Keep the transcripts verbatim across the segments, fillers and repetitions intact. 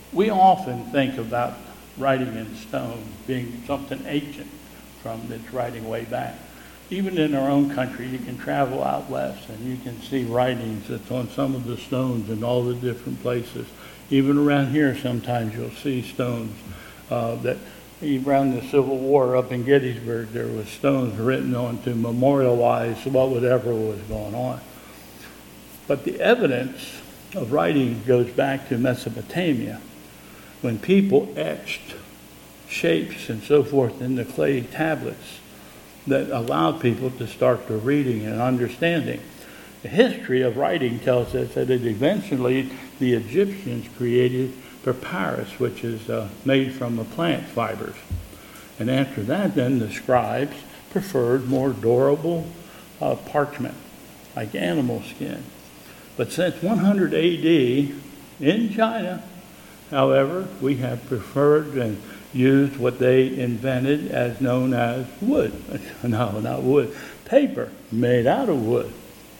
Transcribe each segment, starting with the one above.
We often think about writing in stone being something ancient from its writing way back. Even in our own country, you can travel out west and you can see writings that's on some of the stones in all the different places. Even around here, sometimes you'll see stones uh, that around the Civil War up in Gettysburg, there was stones written on to memorialize what whatever was going on. But the evidence of writing goes back to Mesopotamia, when people etched shapes and so forth in the clay tablets that allowed people to start to reading and understanding. The history of writing tells us that it eventually the Egyptians created papyrus, which is uh, made from the plant fibers. And after that, then the scribes preferred more durable uh, parchment, like animal skin. But since one hundred A D in China, however, we have preferred and used what they invented as known as wood. No, not wood. Paper made out of wood.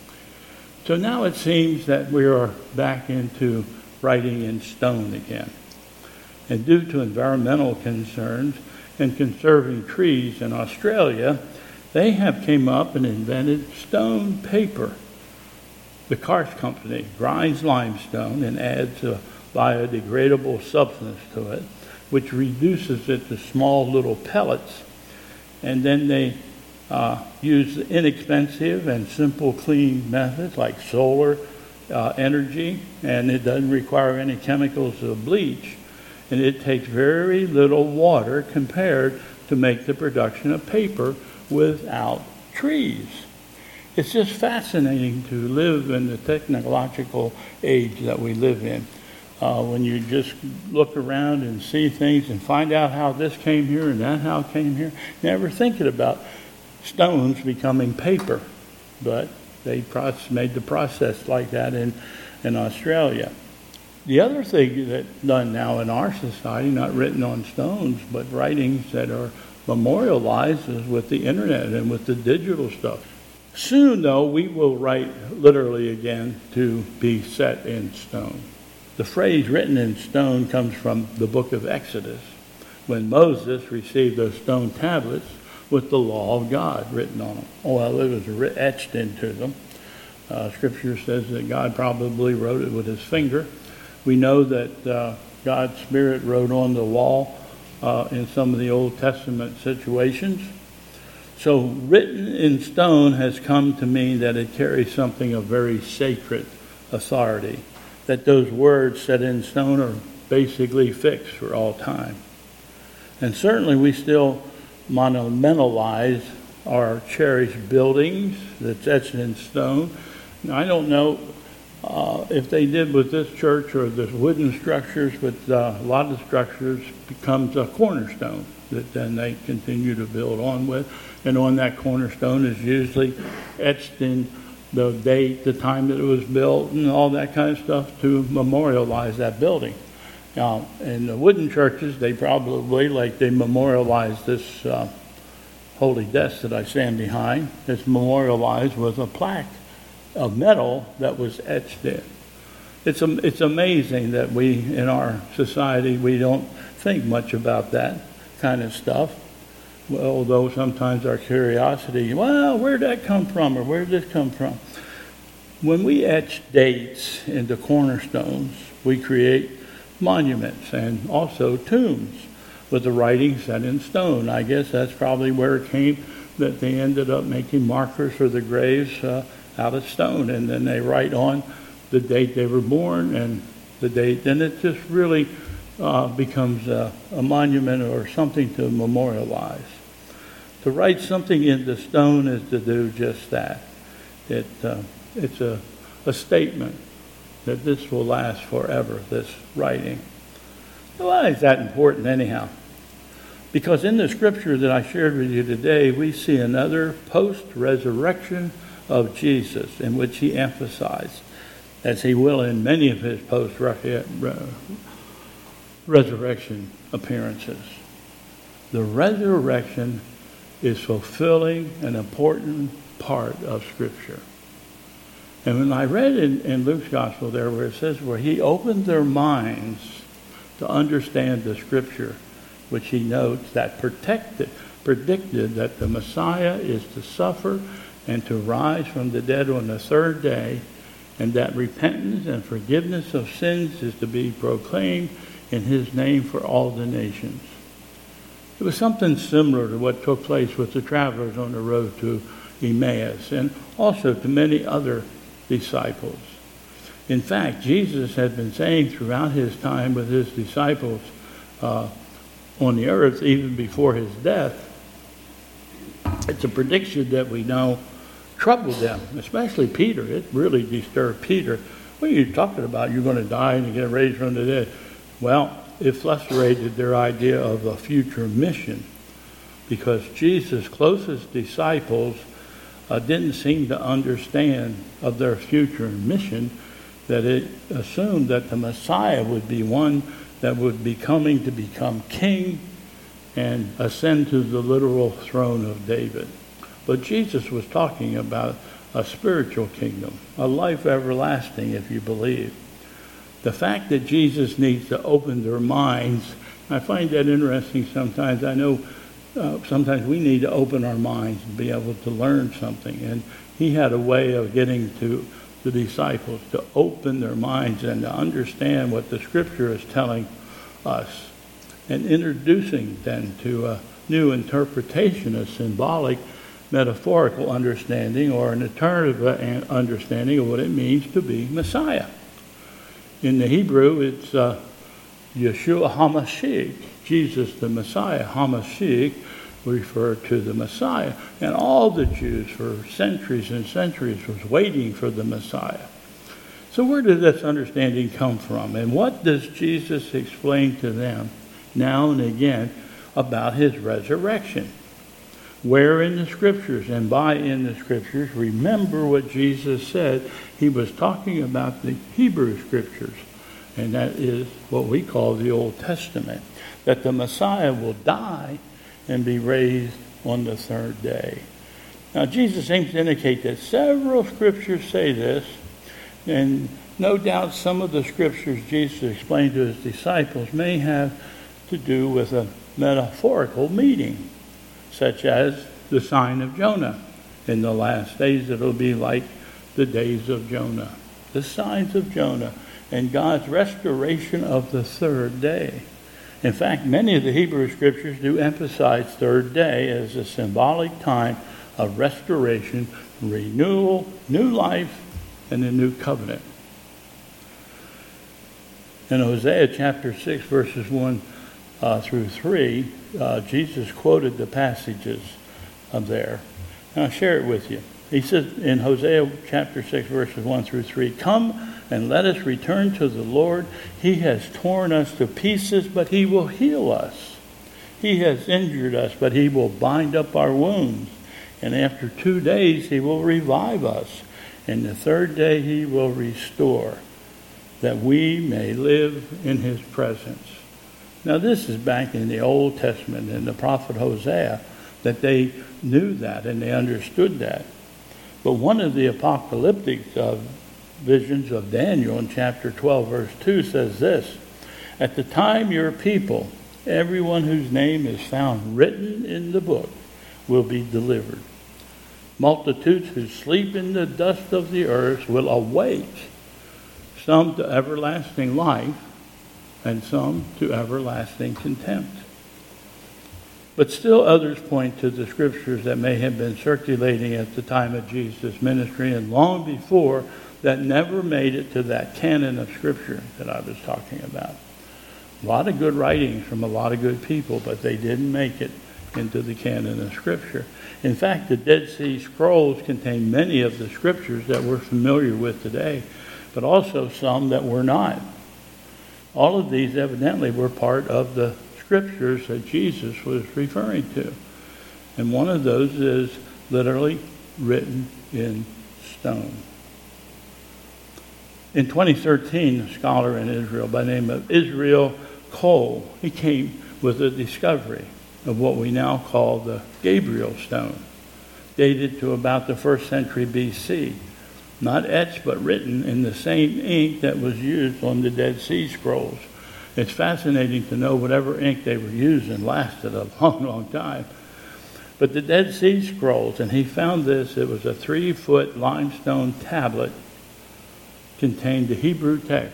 So now it seems that we are back into writing in stone again. And due to environmental concerns and conserving trees in Australia, they have came up and invented stone paper. The Karst company grinds limestone and adds a biodegradable substance to it, which reduces it to small little pellets. And then they uh, use inexpensive and simple clean methods like solar uh, energy, and it doesn't require any chemicals or bleach. And it takes very little water compared to make the production of paper without trees. It's just fascinating to live in the technological age that we live in. Uh, when you just look around and see things and find out how this came here and that how it came here, never thinking about stones becoming paper. But they proce- made the process like that in, in Australia. The other thing that's done now in our society, not written on stones, but writings that are memorialized, is with the internet and with the digital stuff. Soon, though, we will write literally again to be set in stone. The phrase written in stone comes from the book of Exodus, when Moses received those stone tablets with the law of God written on them. Well, it was etched into them. Uh, scripture says that God probably wrote it with his finger. We know that uh, God's Spirit wrote on the wall uh, in some of the Old Testament situations. So written in stone has come to mean that it carries something of very sacred authority, that those words set in stone are basically fixed for all time. And certainly we still monumentalize our cherished buildings that's etched in stone. Now, I don't know uh, if they did with this church or the wooden structures, but uh, a lot of the structures becomes a cornerstone that then they continue to build on with. And on that cornerstone is usually etched in the date, the time that it was built, and all that kind of stuff to memorialize that building. Now, in the wooden churches, they probably, like they memorialize this uh, holy desk that I stand behind, it's memorialized with a plaque of metal that was etched in. It's, it's amazing that we, in our society, we don't think much about that kind of stuff. Well, although sometimes our curiosity, well, where'd that come from, or where'd this come from? When we etch dates into cornerstones, we create monuments and also tombs with the writing set in stone. I guess that's probably where it came, that they ended up making markers for the graves uh, out of stone, and then they write on the date they were born and the date, and it just really uh, becomes a, a monument or something to memorialize. To write something into stone is to do just that. It, uh, it's a, a statement that this will last forever, this writing. Why is that important anyhow? Because in the scripture that I shared with you today, we see another post-resurrection of Jesus in which he emphasized, as he will in many of his post-resurrection appearances. The resurrection is fulfilling an important part of Scripture. And when I read in, in Luke's Gospel there where it says where he opened their minds to understand the Scripture, which he notes that protected, predicted that the Messiah is to suffer and to rise from the dead on the third day, and that repentance and forgiveness of sins is to be proclaimed in his name for all the nations. It was something similar to what took place with the travelers on the road to Emmaus, and also to many other disciples. In fact, Jesus had been saying throughout his time with his disciples uh, on the earth, even before his death, it's a prediction that we know troubled them, especially Peter. It really disturbed Peter. What are you talking about? You're going to die and get raised from the dead. Well, it frustrated their idea of a future mission, because Jesus' closest disciples uh, didn't seem to understand of their future mission, that it assumed that the Messiah would be one that would be coming to become king and ascend to the literal throne of David. But Jesus was talking about a spiritual kingdom, a life everlasting, if you believe. The fact that Jesus needs to open their minds, I find that interesting sometimes. I know uh, sometimes we need to open our minds and be able to learn something. And he had a way of getting to the disciples to open their minds and to understand what the Scripture is telling us, and introducing them to a new interpretation, a symbolic, metaphorical understanding, or an alternative understanding of what it means to be Messiah. In the Hebrew, it's uh, Yeshua HaMashiach, Jesus the Messiah. HaMashiach referred to the Messiah. And all the Jews for centuries and centuries was waiting for the Messiah. So where did this understanding come from? And what does Jesus explain to them now and again about his resurrection? Where in the Scriptures, and by in the Scriptures, remember what Jesus said. He was talking about the Hebrew Scriptures, and that is what we call the Old Testament, that the Messiah will die and be raised on the third day. Now, Jesus seems to indicate that several Scriptures say this, and no doubt some of the Scriptures Jesus explained to his disciples may have to do with a metaphorical meaning, such as the sign of Jonah. In the last days, it'll be like the days of Jonah. The signs of Jonah and God's restoration of the third day. In fact, many of the Hebrew Scriptures do emphasize third day as a symbolic time of restoration, renewal, new life, and a new covenant. In Hosea chapter six, verses one uh, through three, uh, Jesus quoted the passages of there. And I'll share it with you. He says in Hosea chapter six, verses one through three, "Come and let us return to the Lord. He has torn us to pieces, but he will heal us. He has injured us, but he will bind up our wounds. And after two days he will revive us. And the third day he will restore, that we may live in his presence." Now this is back in the Old Testament, in the prophet Hosea, that they knew that and they understood that. But one of the apocalyptic uh, visions of Daniel in chapter twelve, verse two says this: "At the time your people, everyone whose name is found written in the book, will be delivered. Multitudes who sleep in the dust of the earth will awake, some to everlasting life, and some to everlasting contempt." But still others point to the Scriptures that may have been circulating at the time of Jesus' ministry and long before, that never made it to that canon of Scripture that I was talking about. A lot of good writings from a lot of good people, but they didn't make it into the canon of Scripture. In fact, the Dead Sea Scrolls contain many of the Scriptures that we're familiar with today, but also some that were not. All of these evidently were part of the Scriptures that Jesus was referring to. And one of those is literally written in stone. In twenty thirteen, a scholar in Israel by the name of Israel Cole, he came with a discovery of what we now call the Gabriel stone, dated to about the first century B C. Not etched, but written in the same ink that was used on the Dead Sea Scrolls. It's fascinating to know whatever ink they were using lasted a long, long time. But the Dead Sea Scrolls, and he found this, it was a three-foot limestone tablet, contained the Hebrew text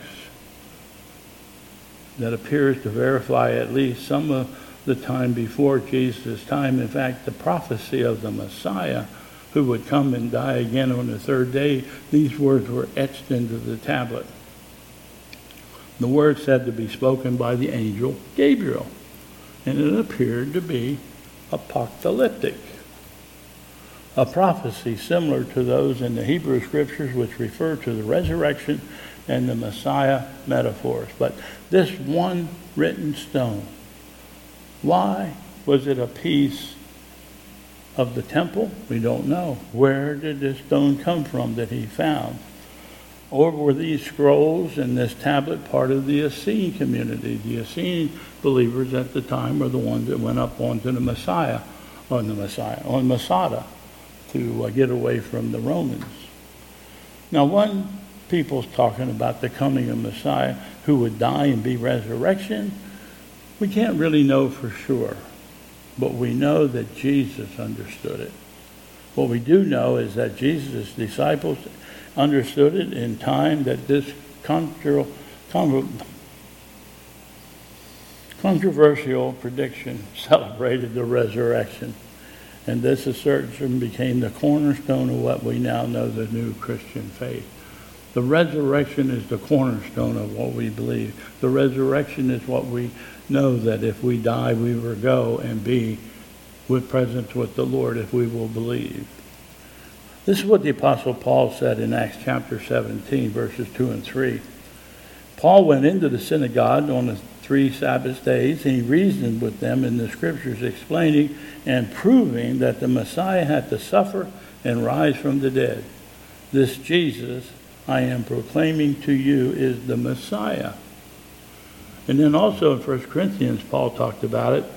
that appears to verify at least some of the time before Jesus' time. In fact, the prophecy of the Messiah who would come and die again on the third day, these words were etched into the tablet. The words said to be spoken by the angel Gabriel, and it appeared to be apocalyptic, a prophecy similar to those in the Hebrew Scriptures which refer to the resurrection and the Messiah metaphors. But this one written stone, why was it a piece of the temple? We don't know. Where did this stone come from that he found? Or were these scrolls and this tablet part of the Essene community? The Essene believers at the time were the ones that went up onto the Messiah, on the Messiah, on Masada, to uh, get away from the Romans. Now, when people's talking about the coming of Messiah who would die and be resurrection, we can't really know for sure. But we know that Jesus understood it. What we do know is that Jesus' disciples understood it in time that this controversial prediction celebrated the resurrection. And this assertion became the cornerstone of what we now know the new Christian faith. The resurrection is the cornerstone of what we believe. The resurrection is what we know, that if we die, we will go and be with presence with the Lord if we will believe. This is what the Apostle Paul said in Acts chapter seventeen, verses two and three. Paul went into the synagogue on the three Sabbath days, and he reasoned with them in the Scriptures, explaining and proving that the Messiah had to suffer and rise from the dead. This Jesus I am proclaiming to you is the Messiah. And then also in First Corinthians, Paul talked about it.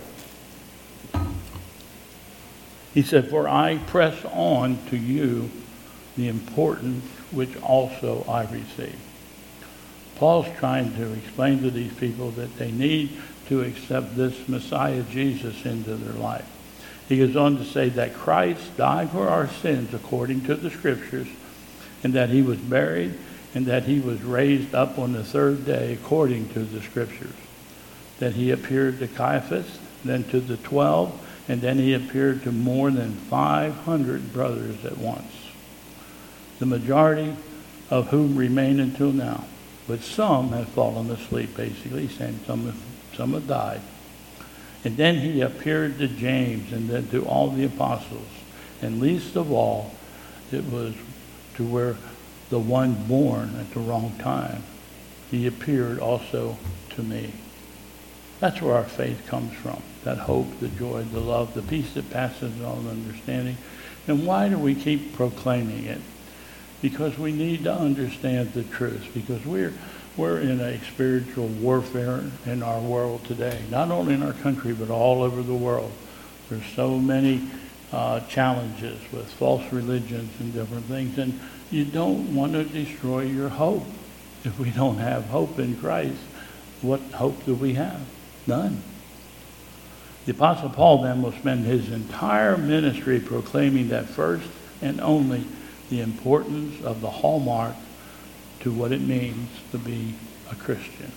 He said, for I press on to you the importance which also I received. Paul's trying to explain to these people that they need to accept this Messiah Jesus into their life. He goes on to say that Christ died for our sins according to the Scriptures, and that he was buried, and that he was raised up on the third day according to the Scriptures. That he appeared to Caiaphas, then to the twelve, and then he appeared to more than five hundred brothers at once, the majority of whom remain until now. But some have fallen asleep, basically, saying some have, some have died. And then he appeared to James, and then to all the apostles. And least of all, it was to where the one born at the wrong time. He appeared also to me. That's where our faith comes from. That hope, the joy, the love, the peace that passes all understanding. And why do we keep proclaiming it? Because we need to understand the truth. Because we're we're in a spiritual warfare in our world today. Not only in our country, but all over the world. There's so many uh, challenges with false religions and different things. And you don't want to destroy your hope. If we don't have hope in Christ, what hope do we have? None. The Apostle Paul then will spend his entire ministry proclaiming that first and only the importance of the hallmark to what it means to be a Christian.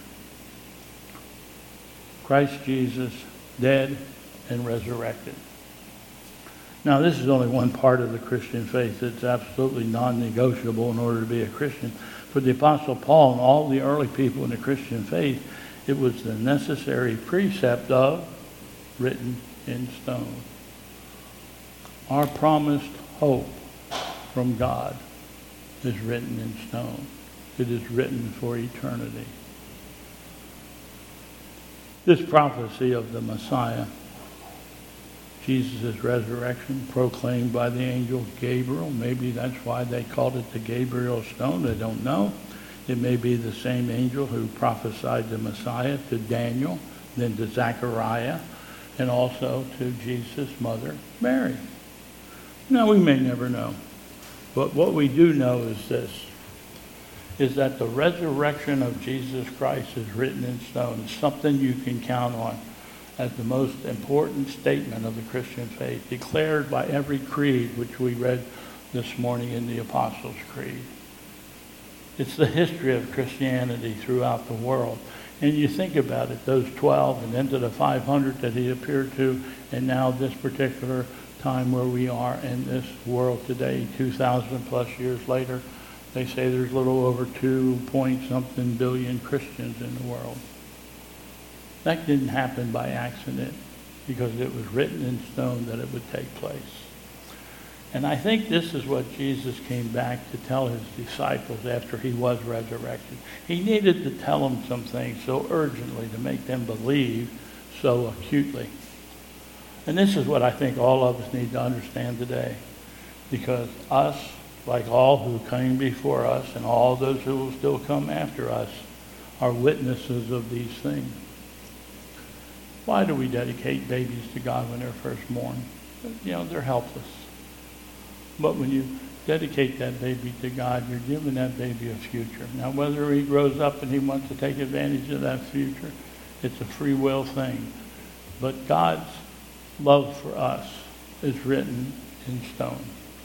Christ Jesus, dead and resurrected. Now, this is only one part of the Christian faith that's absolutely non-negotiable in order to be a Christian. For the Apostle Paul and all the early people in the Christian faith, it was the necessary precept of written in stone. Our promised hope from God is written in stone. It is written for eternity. This prophecy of the Messiah, Jesus' resurrection, proclaimed by the angel Gabriel. Maybe that's why they called it the Gabriel stone. I don't know. It may be the same angel who prophesied the Messiah to Daniel, then to Zechariah, and also to Jesus' mother, Mary. Now, we may never know. But what we do know is this. is that the resurrection of Jesus Christ is written in stone. It's something you can count on as the most important statement of the Christian faith, declared by every creed which we read this morning in the Apostles' Creed. It's the history of Christianity throughout the world. And you think about it, those twelve and into the five hundred that he appeared to, and now this particular time where we are in this world today, two thousand plus years later, they say there's a little over two point something billion Christians in the world. That didn't happen by accident, because it was written in stone that it would take place. And I think this is what Jesus came back to tell his disciples after he was resurrected. He needed to tell them some things so urgently to make them believe so acutely. And this is what I think all of us need to understand today, because us, like all who came before us and all those who will still come after us, are witnesses of these things. Why do we dedicate babies to God when they're first born? You know, they're helpless. But when you dedicate that baby to God, you're giving that baby a future. Now, whether he grows up and he wants to take advantage of that future, it's a free will thing. But God's love for us is written in stone.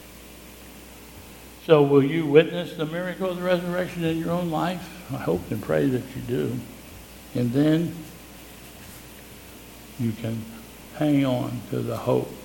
So will you witness the miracle of the resurrection in your own life? I hope and pray that you do. And then you can hang on to the hope